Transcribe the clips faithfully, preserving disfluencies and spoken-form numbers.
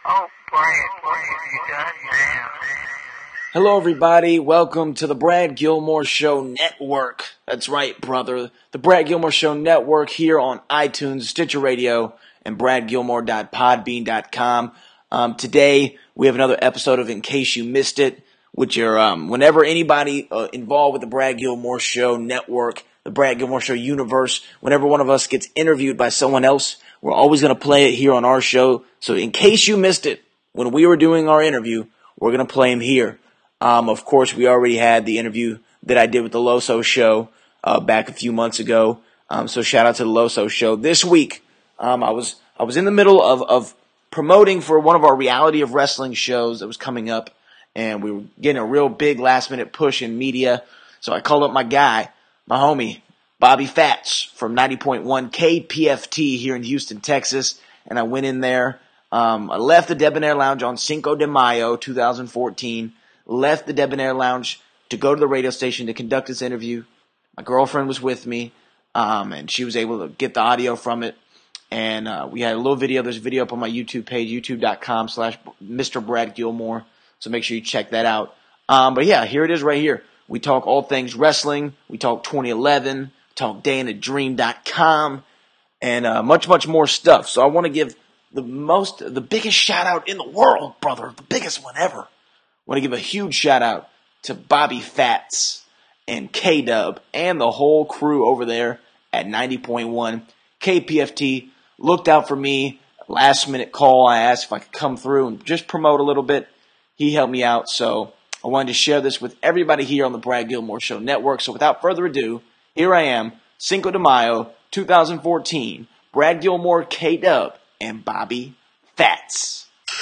Oh, Brian, what have you done now? Hello, everybody. Welcome to the Brad Gilmore Show Network. That's right, brother. The Brad Gilmore Show Network here on iTunes, Stitcher Radio, and brad gilmore dot podbean dot com. Um, today, we have another episode of In Case You Missed It, which are um, whenever anybody uh, involved with the Brad Gilmore Show Network, the Brad Gilmore Show universe, whenever one of us gets interviewed by someone else, we're always going to play it here on our show. So in case you missed it, when we were doing our interview, we're going to play him here. Um, of course, we already had the interview that I did with the Loso Show uh, back a few months ago. Um, so shout out to the Loso Show. This week, um, I was I was in the middle of, of promoting for one of our reality of wrestling shows that was coming up, and we were getting a real big last minute push in media. So I called up my guy, my homie, Bobby Fats from ninety point one K P F T here in Houston, Texas, and I went in there. Um, I left the Debonair Lounge on Cinco de Mayo, two thousand fourteen. Left the Debonair Lounge to go to the radio station to conduct this interview. My girlfriend was with me, um, and she was able to get the audio from it. And uh, we had a little video. There's a video up on my YouTube page, youtube.com slash Mr. Brad Gilmore. So make sure you check that out. Um, but yeah, here it is right here. We talk all things wrestling. We talk twenty eleven. Talk day in a dream dot com. And uh, much, much more stuff. So I want to give the most, the biggest shout out in the world, brother. The biggest one ever. I want to give a huge shout out to Bobby Fats and K-Dub and the whole crew over there at ninety point one K P F T. Looked out for me. Last minute call. I asked if I could come through and just promote a little bit. He helped me out. So I wanted to share this with everybody here on the Brad Gilmore Show Network. So without further ado, here I am, Cinco de Mayo, two thousand fourteen. Brad Gilmore, K-Dub, and Bobby Fats.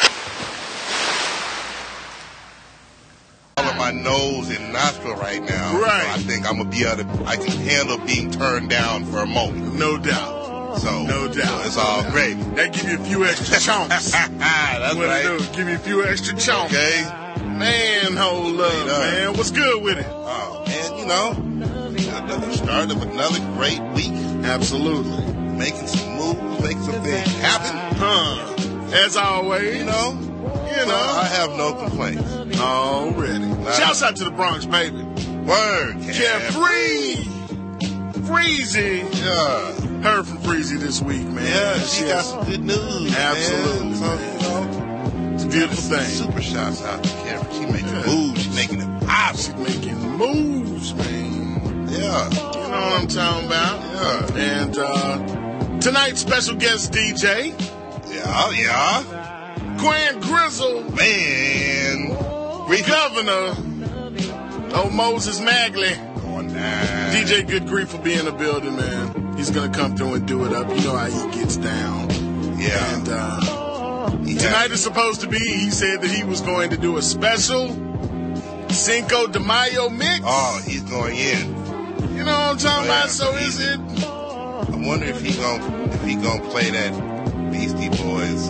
All of my nose and nostril right now. Right. So I think I'm gonna be able to. I can handle being turned down for a moment. No doubt. So No doubt. So it's all great. That give you a few extra chunks. That's what right. it do? Give you a few extra chunks. Okay. Man, hold up, Straight up. man. What's good with it? Oh man, you know, another start of another great week. Absolutely. Making some moves, making some things happen. Huh. As always. You know. You So know. I have no complaints. Already. Shouts out to the Bronx, baby. Word, Yeah, free. Freezy. Yeah. Heard from Freezy this week, man. Yeah, she got Yes. some good news. Absolutely, Man. So, man. you know, It's a beautiful thing. super shouts out to Karen. She making Yeah. moves. She making it pop. She's making moves, man. Yeah. You know what I'm talking about? Yeah. And uh, tonight's special guest D J, Yeah, yeah. Gwen Grizzle, Man. Governor, oh Moses Magley. Going down. D J Good Grief will be in the building, man. He's gonna come through and do it up. You know how he gets down. Yeah. And uh, Yeah. tonight is supposed to be, he said that he was going to do a special Cinco de Mayo mix. Oh, he's going in. You know what I'm talking Oh, yeah. about? So is it? I wonder if he gon' if he gonna play that Beastie Boys.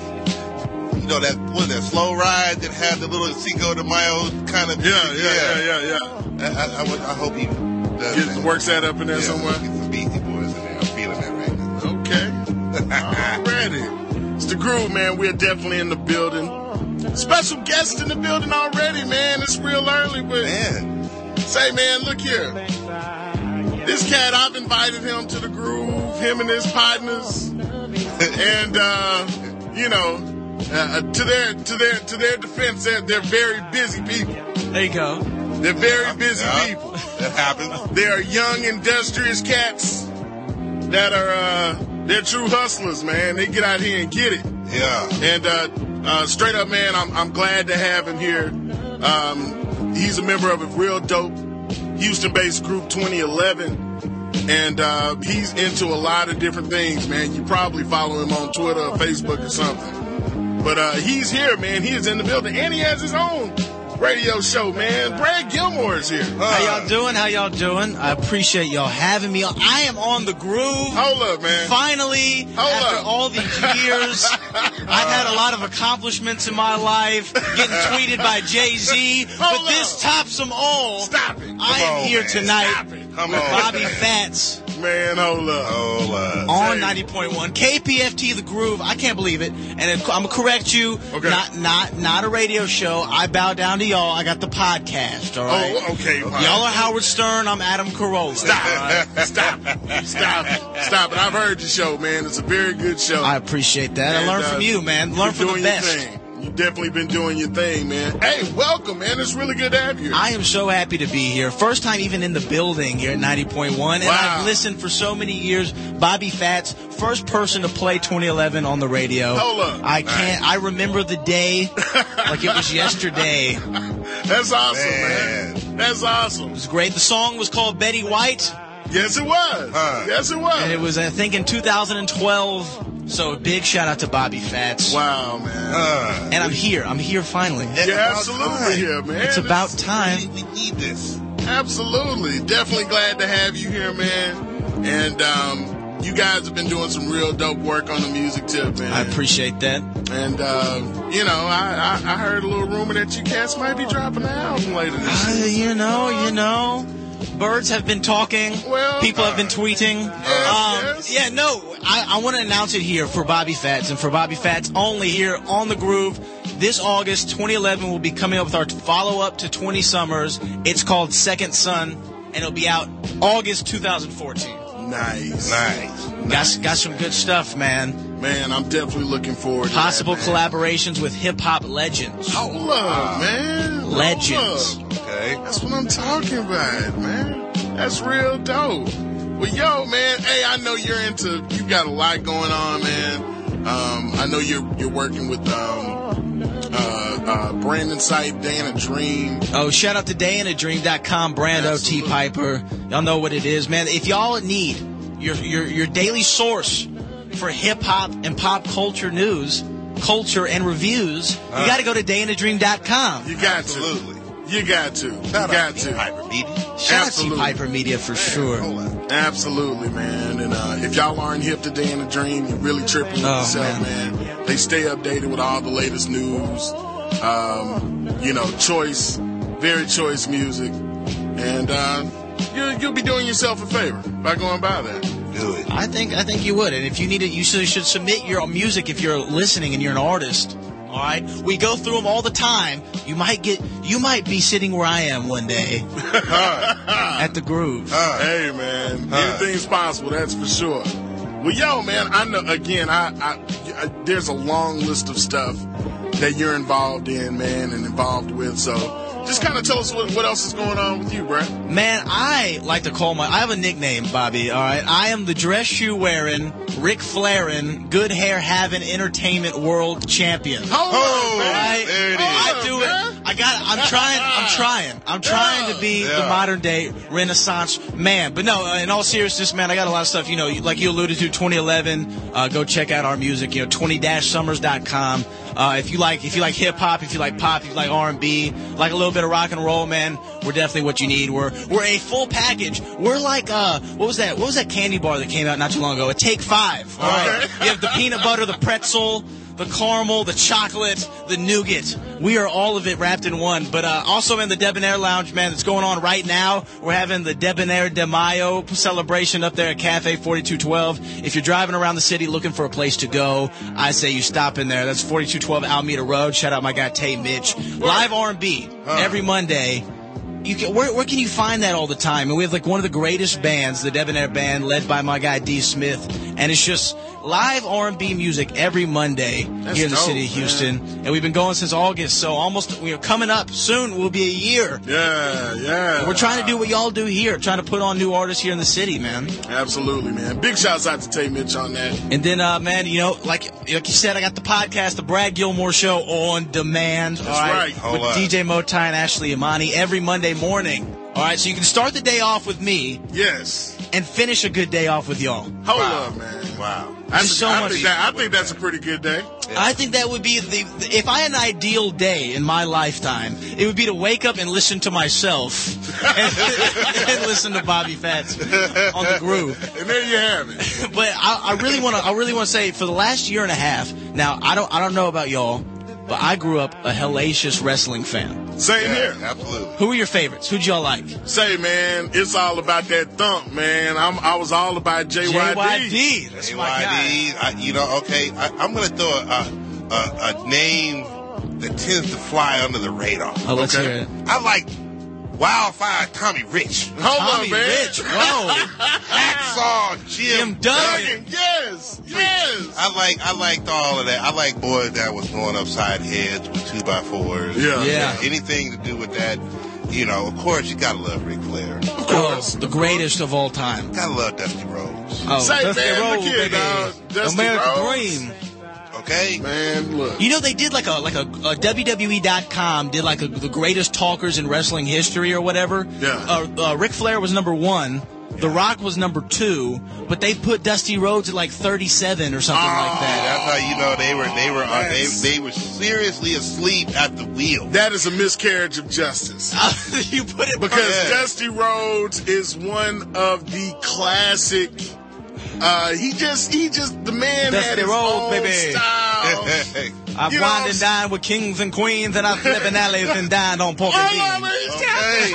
You know that what that slow ride that had the little Cinco de Mayo kind of. Yeah, yeah, yeah, yeah, yeah. I, I, I, would- I hope he does Get, that. works that up in there Yeah, somewhere. Get some Beastie Boys in there. I'm feeling that right now. Okay. Already. It's the groove, man. We're definitely in the building. Special guest in the building already, man. It's real early, but Man, say, man, look here. This cat, I've invited him to the groove, him and his partners. And, uh, you know, uh, to their to their to their defense, they're, they're very busy people. There you go. They're very busy yeah, people. that happens. They are young, industrious cats that are uh, they're true hustlers, man. They get out here and get it. Yeah. And uh, uh, straight up, man, I'm I'm glad to have him here. Um, he's a member of a real dope Houston-based group, twenty eleven, and uh, he's into a lot of different things, man. You probably follow him on Twitter or Facebook or something. But uh, he's here, man. He is in the building, and he has his own radio show, man. Brad Gilmore is here. How y'all doing? How y'all doing? I appreciate y'all having me on. I am on the groove. Hold up, man. Finally, Hold after up. all these years, I've had a lot of accomplishments in my life, getting tweeted by Jay-Z, but Hold this up. tops them all. Stop it. I am on, here man. tonight Stop it. Come with on. Bobby Fats Man, hold up. Hold up. On ninety point one K P F T The Groove. I can't believe it. And it, I'm gonna correct you. Okay. Not not not a radio show. I bow down to y'all. I got the podcast. All right. Oh, okay. Fine. Y'all are Howard Stern. I'm Adam Carolla. Stop. Stop. Stop. Stop it. I've heard your show, man. It's a very good show. I appreciate that. And, I learned uh, from you, man. Learn you're from the doing your best. thing. You've definitely been doing your thing, man. Hey, welcome, man. It's really good to have you. I am so happy to be here. First time even in the building here at ninety point one. And Wow. I've listened for so many years. Bobby Fats, first person to play twenty eleven on the radio. Hold up. I can't. I remember the day like it was yesterday. That's awesome, man. Man. That's awesome. It was great. The song was called Betty White. Yes, it was. Huh. Yes, it was. And it was, I think, in two thousand twelve. So a big shout out to Bobby Fats. Wow, man. Uh, And I'm here. I'm here finally. You're about absolutely time. here, man. It's about we, time. we need this. Absolutely. Definitely glad to have you here, man. And um, you guys have been doing some real dope work on the music tip, man. I appreciate that. And, uh, you know, I, I, I heard a little rumor that you cats might be dropping an album later this Uh, year. you know, you know. Birds have been talking. Well, People have been tweeting. um, yes. Yeah, no, I, I want to announce it here for Bobby Fats and for Bobby Fats only here on The Groove. This August, twenty eleven, we'll be coming up with our follow-up to twenty Summers. It's called Second Son, and it'll be out August two thousand fourteen. Nice. Nice. Got, got some good stuff, man. Man, I'm definitely looking forward to Possible that, man. collaborations with hip-hop legends. Hold up, man. Hold Legends. up. Okay. That's what I'm talking about, man. That's real dope. Well, yo, man, hey, I know you're into, you got a lot going on, man. Um, I know you're you're working with um, uh, uh, Brandon Sight, Dana Dream. Oh, shout out to day in a dream dot com, Brando T. Absolutely. Piper. Y'all know what it is, man. If y'all need your your your daily source for hip hop and pop culture news, culture and reviews, you Uh. got to go to day in a dream dot com. You got Absolutely. to. You got to. You Shout got out to. Hyper Media. Shout out Absolutely. to Piper Media for sure. Hold on. Absolutely, man. And uh, if y'all aren't hip to Day in a Dream, you're really tripping with Oh, yourself, man. They stay updated with all the latest news. Um, you know, choice, very choice music. And uh, you, you'll be doing yourself a favor by going by that. Do it. I think I think you would, and if you need it, you should, should submit your music if you're listening and you're an artist. All right, we go through them all the time. You might get, you might be sitting where I am one day at the Groove. Hey, man, anything's possible, that's for sure. Well, yo, man, I know, again, I, I, I there's a long list of stuff that you're involved in, man, and involved with, so just kind of tell us what, what else is going on with you, bruh. Man, I like to call my, I have a nickname, Bobby, all right? I am the dress shoe wearing, Ric Flairin', good hair having entertainment world champion. Hold Oh, on, man. Right? there it Oh, is. I do it. I got. I'm trying. I'm trying. I'm trying to be the Yeah. modern day Renaissance man. But no, uh, in all seriousness, man, I got a lot of stuff. You know, like you alluded to, twenty eleven. Uh, go check out our music. You know, twenty summers dot com. Uh, if you like, if you like hip hop, if you like pop, if you like R and B, like a little bit of rock and roll, man, we're definitely what you need. We're we're a full package. We're like uh, what was that? What was that candy bar that came out not too long ago? A Take Five. All right. Okay. You have the peanut butter, the pretzel, the caramel, the chocolate, the nougat. We are all of it wrapped in one. But uh, also in the Debonair Lounge, man, that's going on right now. We're having the Debonair de Mayo celebration up there at Cafe forty-two twelve. If you're driving around the city looking for a place to go, I say you stop in there. That's forty-two twelve Alameda Road. Shout out my guy Tay Mitch. Live R and B every Monday. You can, where, where can you find that all the time? And we have like one of the greatest bands, the Debonair Band, led by my guy D. Smith, and it's just live R and B music every Monday That's here in the dope, city of Houston. man. And we've been going since August, so almost we are coming up soon. Will be a year. Yeah, yeah. We're trying to do what y'all do here, trying to put on new artists here in the city, man. Absolutely, man. Big shouts out to Tay Mitch on that. And then, uh, man, you know, like like you said, I got the podcast, the Brad Gilmore Show on demand. That's right. With Hold on. D J Motai and Ashley Imani every Monday morning. All right, so you can start the day off with me Yes. and finish a good day off with y'all. Hold Wow. up, man. Wow. I, Just so I much- think that, I think that's a pretty good day. I think that would be the, if I had an ideal day in my lifetime, it would be to wake up and listen to myself and, and listen to Bobby Fats on the Groove. And there you have it. But I, I really want to, I really want to say for the last year and a half. Now I don't, I don't know about y'all, but I grew up a hellacious wrestling fan. Same Yeah, here. absolutely. Who were your favorites? Who'd y'all like? Say, man, it's all about that thump, man. I'm, I was all about J Y D. J Y D. That's my guy. J Y D, I, you know, okay, I, I'm going to throw a, a, a name that tends to fly under the radar. Oh, let's Okay. hear it. I like Wildfire Tommy Rich. Hold Tommy on, man. Rich. Whoa. Hacksaw Jim Jim Duggan. Duggan, yes, yes. I like I liked all of that. I like boys that was going upside heads with two by fours. Yeah. Yeah. Anything to do with that, you know, of course you gotta love Ric Flair. Of course, the greatest of all time. Gotta love Dusty Rhodes. Oh, Say, Dusty man, look Rhodes, here, baby. dog. Dusty American Rhodes. Dream. Okay? Man, look. You know, they did like a like a, a W W E dot com did like a, the greatest talkers in wrestling history or whatever. Yeah. Uh, uh, Ric Flair was number one. The Rock was number two, but they put Dusty Rhodes at like thirty-seven or something like Yeah, that. that's how you know they were they were uh, they, Yes. they were seriously asleep at the wheel. That is a miscarriage of justice. You put it Because Yeah. Dusty Rhodes is one of the classic. Uh, he just, he just, the man Dusty had his Rhodes, own baby. style. I've You know wined what and I'm dined with kings and queens, and I've slept in alleys and dined on pork and Oh, beans. mama, he's got Okay.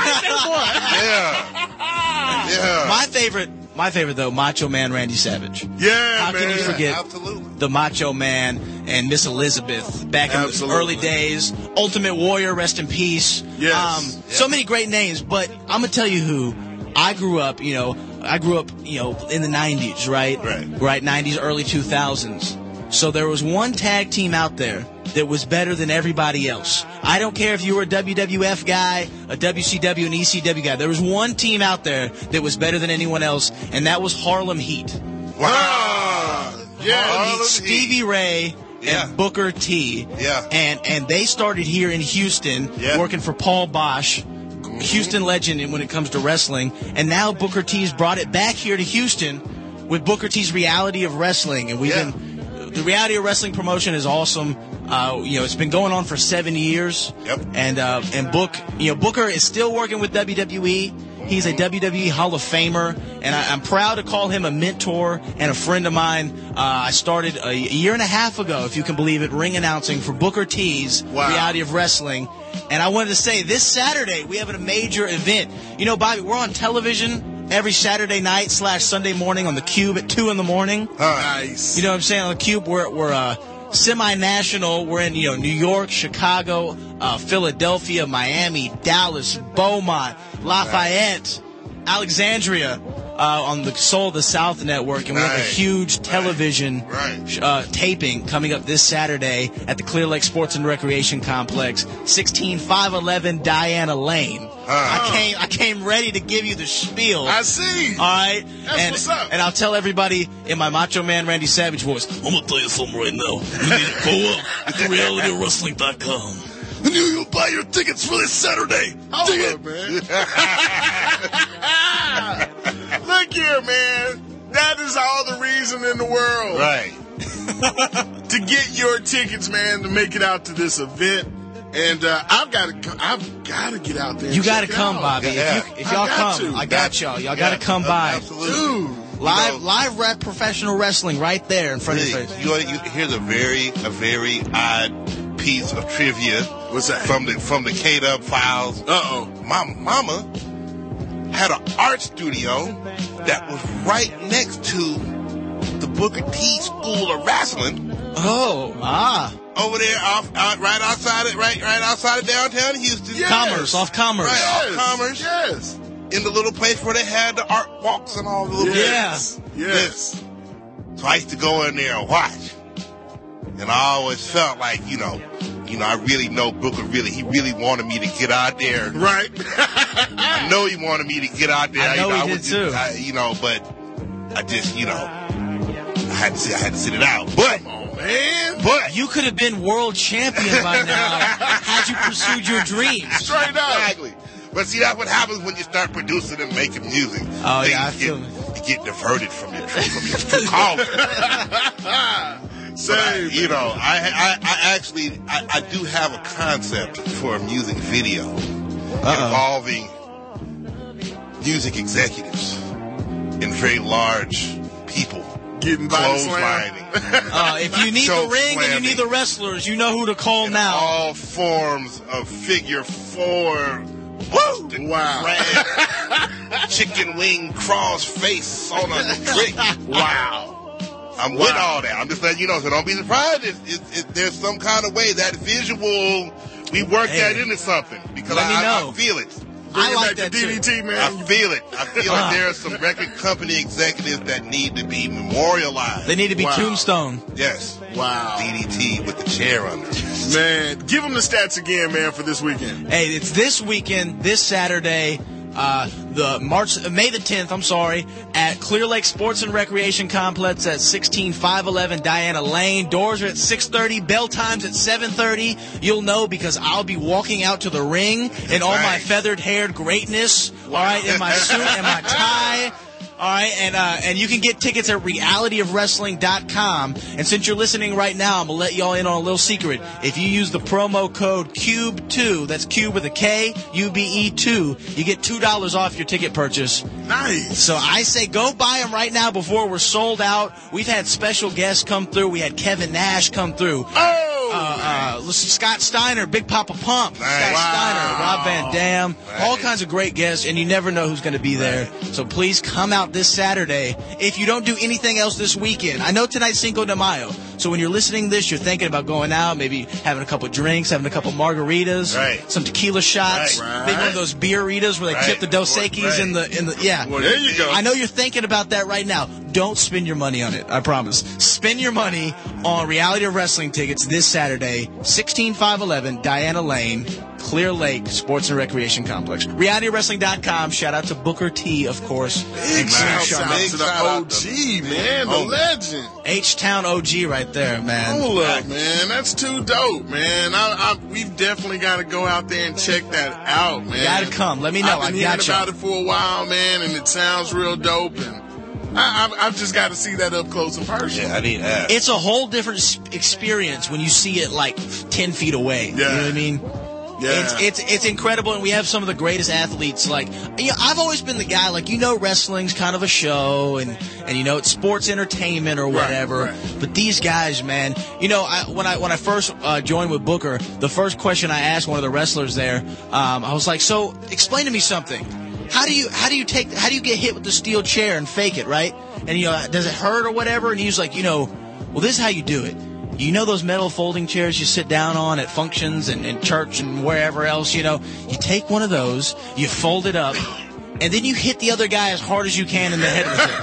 that Yeah. Yeah. My favorite, my favorite though, Macho Man Randy Savage. boy. Yeah, How man. can you forget Absolutely. the Macho Man and Miss Elizabeth back in Absolutely. the early days? Ultimate Warrior, rest in peace. Yes. Um, So many great names, but I'm gonna tell you who. I grew up, you know, I grew up, you know, in the nineties, right? Right. Right, nineties, early two thousands. So there was one tag team out there that was better than everybody else. I don't care if you were a W W F guy, a W C W, an E C W guy. There was one team out there that was better than anyone else, and that was Harlem Heat. Wow. Ah, yeah. Harlem Harlem Heat, Stevie Ray Yeah. and Booker T. Yeah. And and they started here in Houston, Yeah. working for Paul Bosch, Houston legend when it comes to wrestling. And now Booker T's brought it back here to Houston with Booker T's Reality of Wrestling, and we've Yeah. been. The Reality of Wrestling promotion is awesome. Uh, you know, it's been going on for seven years. Yep. And uh, and Book, you know, Booker is still working with W W E. He's a W W E Hall of Famer, and I, I'm proud to call him a mentor and a friend of mine. Uh, I started a year and a half ago, if you can believe it, ring announcing for Booker T's Wow. Reality of Wrestling. And I wanted to say, this Saturday we have a major event. You know, Bobby, we're on television every Saturday night slash Sunday morning on the Cube at two in the morning. Nice. You know what I'm saying? On the Cube, we're we're uh, semi-national. We're in you know New York, Chicago, uh, Philadelphia, Miami, Dallas, Beaumont, Lafayette, Alexandria, uh, on the Soul of the South network, and we have a Right. huge television Right. uh, taping coming up this Saturday at the Clear Lake Sports and Recreation Complex, sixteen five eleven Diana Lane. I came I came ready to give you the spiel. I see. All right, That's and, what's up. and I'll tell everybody in my Macho Man Randy Savage voice. I'm gonna tell you something right now. You need to go up to reality wrestling dot com and you will buy your tickets for this Saturday. Hold Dig up, it? man. Look here, man. That is all the reason in the world Right. to get your tickets, man, to make it out to this event. And uh, I've got to, I've got to get out there. and You gotta check it come, out. Bobby. Yeah. If, you, if I y'all got come, to. I got y'all. Y'all gotta Yeah, come by. Absolutely. Dude. Live, You know, live rap professional wrestling right there in front of your Hey, face. you, you, here's a very, a very odd piece of trivia. What's that? From the from the K-Dub files. Uh-oh. My mama had an art studio that was right next to the Booker T School of Wrestling. Oh, ah, Over there, off, out, right outside it, right, right outside of downtown Houston. Yes. Commerce, off Commerce. Right. Off Commerce. Yes. In the little place where they had the art walks and all the little. Yes. Yes. So I used to go in there and watch, and I always felt like, you know, you know, I really know Booker. Really, he really wanted me to get out there. Right. I know he wanted me to get out there. I know you know, he I did was too. Just, I, you know, but I just, you know, I had to, sit, I had to sit it out. But, Oh, man. but You could have been world champion by now had you pursued your dreams. Straight up. exactly. But see, that's what happens when you start producing and making music. Oh, yeah, I Things feel get, you get diverted from your true, from your true calling. But I, Same. you know, I, I, I actually, I, I do have a concept for a music video involving music executives and very large people getting body slammed. Clotheslining. Uh, if you need the Choke ring and you slamming. need the wrestlers, you know who to call In now. all forms of figure four. Woo! Wow. Crab, chicken wing cross face on a trick. Wow. I'm with all that. I'm just letting you know, so don't be surprised if, if, if there's some kind of way that visual, we work Hey. that into something. Because Let me I, know. I feel it. Bring I it like back that to D D T, too. man. I feel it. I feel Uh. like there are some record company executives that need to be memorialized. They need to be Wow. tombstone. Yes. Wow. D D T with the chair under. Man, give them the stats again, man, for this weekend. Hey, it's this weekend, this Saturday, uh, the March, uh, May the tenth, I'm sorry, at Clear Lake Sports and Recreation Complex at sixteen five eleven Diana Lane. Doors are at six thirty, bell times at seven thirty. You'll know because I'll be walking out to the ring in all my Right. feathered haired greatness, all right, in my suit and my tie. All right, and uh, and you can get tickets at reality of wrestling dot com. And since you're listening right now, I'm going to let y'all in on a little secret. If you use the promo code cube two, that's Cube with a K, U B E two, you get two dollars off your ticket purchase. Nice. So I say go buy them right now before we're sold out. We've had special guests come through. We had Kevin Nash come through. Oh! Uh, uh, Scott Steiner, Big Papa Pump, Nice. Scott Wow. Steiner, Rob Van Dam, all kinds of great guests, and you never know who's going to be there. So please come out this Saturday. If you don't do anything else this weekend, I know tonight's Cinco de Mayo, so when you're listening to this, you're thinking about going out, maybe having a couple drinks, having a couple margaritas, Right. some tequila shots, Right. maybe one of those beeritas where they Right. tip the Dos Equis Right. in the in the yeah. Well, there you go. I know you're thinking about that right now. Don't spend your money on it. I promise. Spend your money on Reality of Wrestling tickets this Saturday, sixteen five eleven Diana Lane, Clear Lake Sports and Recreation Complex. reality of wrestling dot com. Shout out to Booker T, of course. Big And shout Snoop out Sharma. Big to the shout O out to- G, man, the Oh. legend. H-Town O G right there, man. Hold up, man. That's too dope, man. I, I, we've definitely got to go out there and check that out, man. Gotta come. Let me know. I've been I hearing got you. about it for a while, man, and it sounds real dope. And I, I've, I've just got to see that up close and personal. Yeah, I need that. It's a whole different s- experience when you see it like ten feet away. You know Yeah. what I mean? Yeah. It's, it's it's incredible, and we have some of the greatest athletes. Like, you know, I've always been the guy, like, you know, wrestling's kind of a show, and, and you know, it's sports entertainment or whatever. right. But these guys, man, you know, I, when I when I first uh, joined with Booker, the first question I asked one of the wrestlers there, um, I was like, so explain to me something. How do you how do you take how do you get hit with the steel chair and fake it, right? And you know, does it hurt or whatever? And he was like, you know, well, this is how you do it. You know those metal folding chairs you sit down on at functions and in church and wherever else, you know? You take one of those, you fold it up, and then you hit the other guy as hard as you can in the head with it.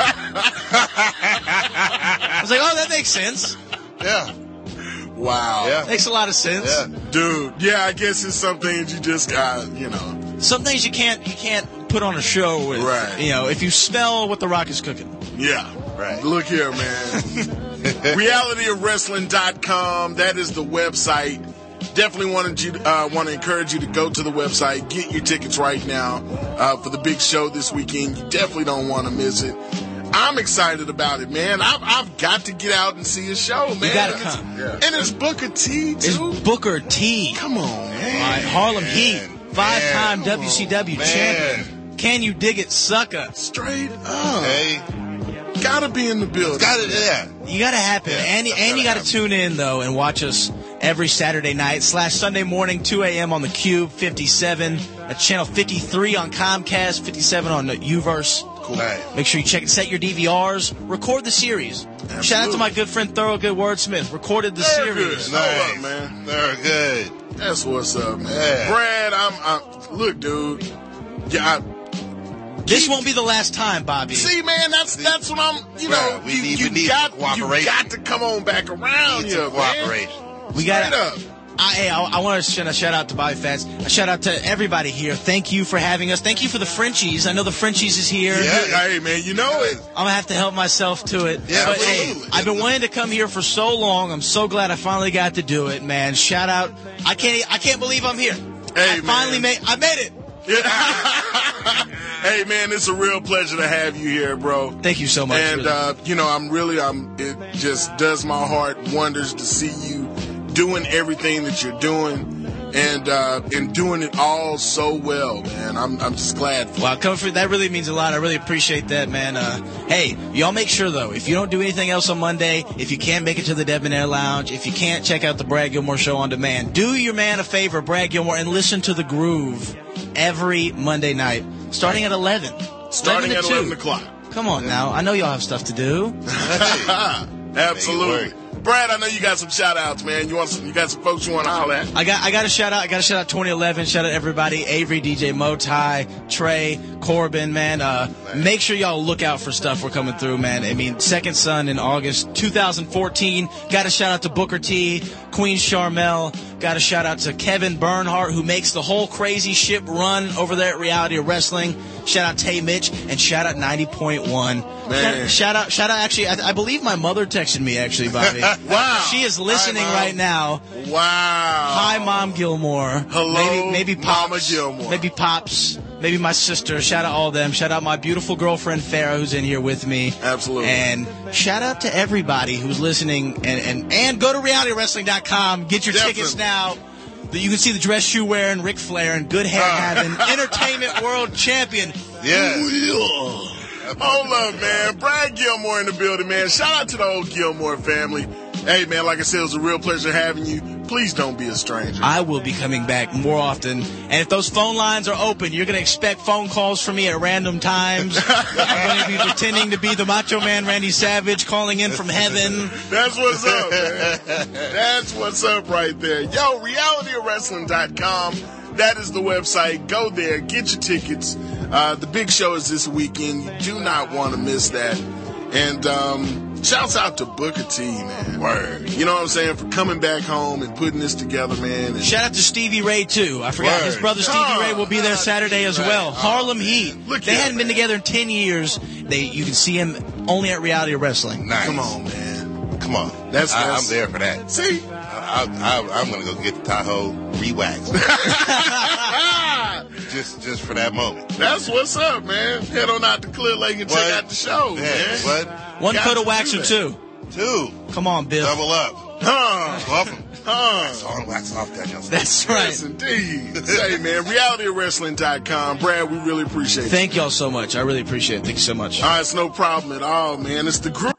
I was like, oh, that makes sense. Yeah. Wow. Yeah. Makes a lot of sense. Yeah. Dude, yeah, I guess it's some things you just got, you know. Some things you can't you can't put on a show with. Right. You know, if you smell what The Rock is cooking. Yeah. Right. Look here, man. reality of wrestling dot com. That is the website. Definitely wanted you uh, want to encourage you to go to the website, get your tickets right now uh, for the big show this weekend. You definitely don't want to miss it. I'm excited about it, man. I've, I've got to get out and see a show, man. gotta And it's- come. Yeah. And it's Booker T, It's too. Booker T. Come on, All man. right, Harlem Heat, five-time man, W C W man. champion. Can you dig it, sucker? Straight up. Hey, Gotta be in the building. got it. Yeah. You gotta happen, Yeah, and that's and you gotta gotta tune in though and watch us every Saturday night slash Sunday morning, two a.m. on the Cube fifty-seven, at channel fifty-three on Comcast, fifty-seven on the Uverse. Cool. Right. Make sure you check set your D V Rs, record the series. Shout out to my good friend Thoroughgood Wordsmith, recorded the Very series. good. Nice. Hold up, man. They're good. That's what's up, man. Yeah. Brad, I'm, I'm. Look, dude. Yeah. I, This won't be the last time, Bobby. see, man, that's that's what I'm. You know, Right. We you, need- you we need got some you cooperation. got to come on back around Need here, some man. cooperation. We Straight got up. I, hey, I, I want to shout, shout out to Bobby Fats. A shout out to everybody here. Thank you for having us. Thank you for the Frenchies. I know the Frenchies is here. Yeah. Hey, man, you know it. I'm gonna have to help myself to it. Yeah, but hey, absolutely. I've been wanting to come here for so long. I'm so glad I finally got to do it, man. Shout out! I can't. I can't believe I'm here. Hey, I man. finally made. I made it. Hey, man, it's a real pleasure to have you here, bro. Thank you so much. And really. uh, you know, I'm really, I'm. It just does my heart wonders to see you doing everything that you're doing. and uh, and doing it all so well, man. I'm I'm just glad for Wow, coming for that really means a lot. I really appreciate that, man. Uh, hey, y'all make sure, though, if you don't do anything else on Monday, if you can't make it to the Debonair Lounge, if you can't check out the Brad Gilmore Show on demand, do your man a favor, Brad Gilmore, and listen to The Groove every Monday night, starting at eleven. starting at eleven o'clock. Come on now. I know y'all have stuff to do. Absolutely. Brad, I know you got some shout outs, man. You want some, you got some folks you want to holler at? I got I got a shout out. I got a shout out twenty eleven. Shout out everybody. Avery, D J Mo, Ty, Trey, Corbin, man. Uh, make sure y'all look out for stuff we're coming through, man. I mean, Second Son in August two thousand fourteen. Got a shout out to Booker T, Queen Charmel. Got a shout out to Kevin Bernhardt, who makes the whole crazy ship run over there at Reality of Wrestling. Shout out Tay Mitch, and shout out ninety point one. Man. Shout, shout out, shout out. Actually, I, I believe my mother texted me. Actually, Bobby. Wow. She is listening Hi, Mom. right now. Wow. Hi, Mom Gilmore. Hello, maybe, maybe Pops. Mama Gilmore. Maybe Pops. Maybe my sister. Shout out all of them. Shout out my beautiful girlfriend Farrah, who's in here with me. Absolutely. And shout out to everybody who's listening. And and, and go to reality wrestling dot com. Get your Definitely. tickets now. You can see the dress shoe wearing Ric Flair and good hair having entertainment world champion. Yeah. Hold up, man. Brad Gilmore in the building, man. Shout out to the old Gilmore family. Hey, man, like I said, it was a real pleasure having you. Please don't be a stranger. I will be coming back more often. And if those phone lines are open, you're going to expect phone calls from me at random times. I'm going to be pretending to be the Macho Man Randy Savage calling in from heaven. That's what's up, man. That's what's up right there. Yo, reality of wrestling dot com. That is the website. Go there. Get your tickets. Uh, the big show is this weekend. You do not want to miss that. And um, shouts out to Booker T, man. Word. You know what I'm saying? For coming back home and putting this together, man. And Shout out to Stevie Ray, too. I forgot. Word. His brother Stevie Oh, Ray will be there Saturday as right. well. Oh, Harlem Heat. look They here, hadn't been man. together in ten years. They You can see him only at Reality of Wrestling. Nice. Come on, man. Come on. That's- I, that's- I'm there for that. See? I, I, I'm going to go get the Tahoe re-waxed. just just for that moment. That's what's up, man. Head on out to Clear Lake and check What? out the show, Yeah, man. what? One Got coat to of wax do or that. two. Two. Come on, Bill. Double up. Huh. Buff 'em. Huh. On wax off that. young That's Yes, right. indeed. Say, man, reality of wrestling dot com. Brad, we really appreciate it. Thank y'all so much. I really appreciate it. Thank you so much. All right, it's no problem at all, man. It's the group.